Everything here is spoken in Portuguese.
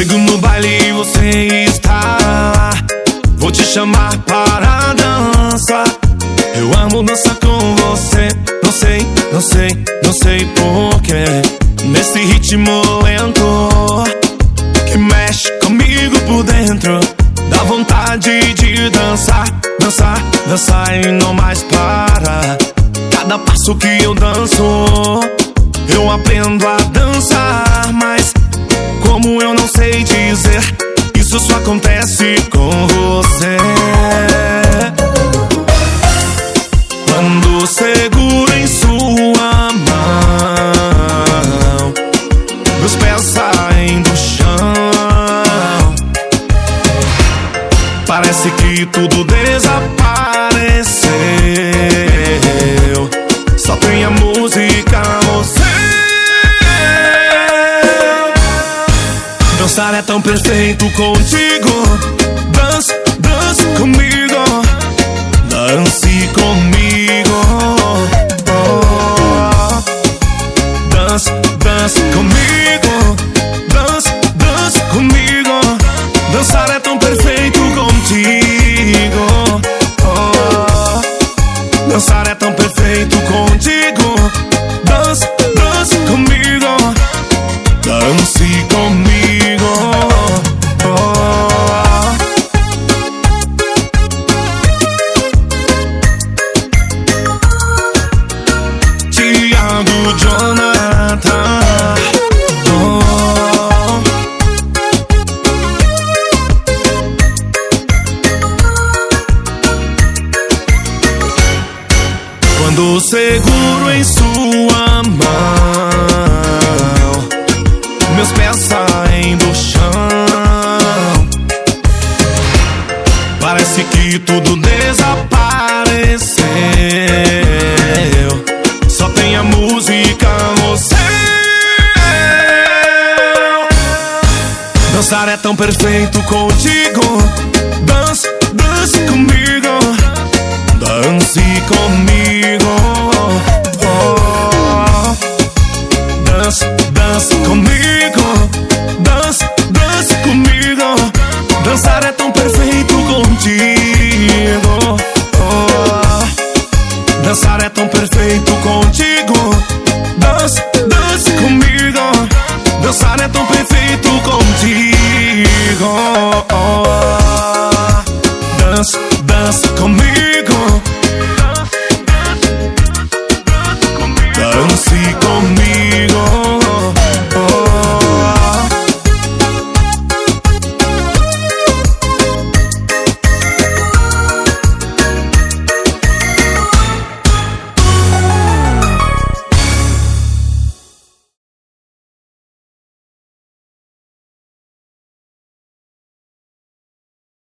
Comigo no baile você está lá. Vou te chamar para dançar. Eu amo dançar com você. Não sei, não sei, não sei porquê. Nesse ritmo lento que mexe comigo por dentro, dá vontade de dançar, dançar, dançar e não mais para. Cada passo que eu danço, eu aprendo a dançar. Mas como eu não sei dizer, isso só acontece com você. Quando seguro em sua mão, meus pés saem do chão. Parece que tudo desapareceu. Só tem a música, você. Dançar é tão perfeito contigo. Dance, dance comigo. Dance comigo. Oh. Dance, dance comigo. Dance, dance comigo. Dançar é tão perfeito contigo. Oh. Dançar é tão perfeito contigo. Dance, dance comigo. Dance comigo. Oh. Thiago Jonathan. Oh. Quando seguro em sua mão, meus pés saem do chão. Parece que tudo desapareceu. Só tem a música, você. Dançar é tão perfeito contigo. Dance, dance comigo. Dance comigo. Oh. Dance, dance comigo.